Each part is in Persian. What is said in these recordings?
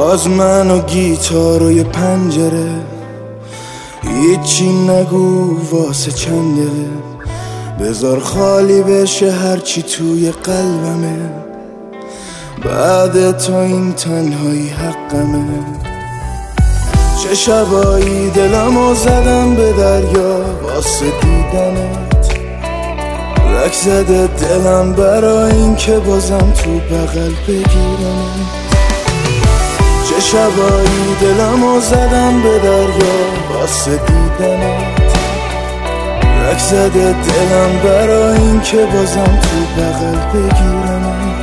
باز من و گیتار و یه پنجره، هیچی نگو واسه چنده، بذار خالی بشه هرچی توی قلبمه، بعد تو این تنهایی حقمه. چه شبایی دلمو زدم به دریا واسه دیدنت، لک زده دلم برای این که بازم تو بغل بگیرمت. چه شبایی دلمو زدم به دریا واسه دیدنت، لک زده دلم برای این که بازم تو بغل بگیرمت.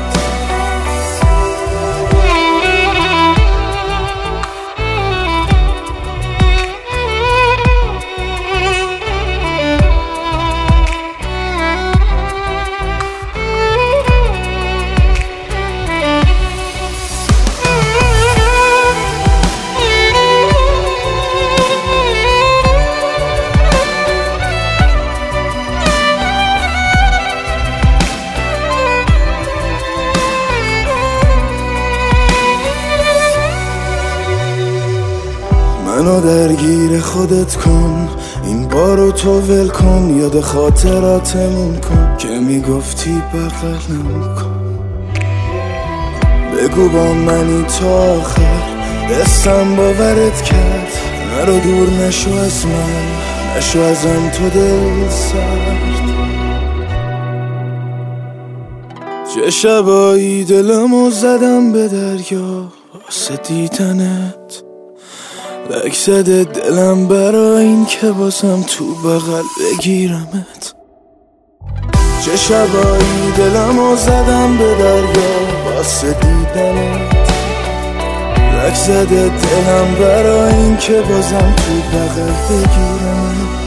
منو درگیر خودت کن، این بارو تو ول کن، یاد خاطراتمون کن که میگفتی بغلم کن. بگو با منی تا آخر، دستم باورت کرد، نرو دور نشو از من، نشو ازم تو دل سرد. چه شبایی دلمو زدم به دریا واسه دیدنت، لک زده دلم برای این که بازم تو بغل بگیرمت. چه شبایی دلمو زدم به دریا واسه دیدنت، لک زده دلم برای این که بازم تو بغل بگیرمت.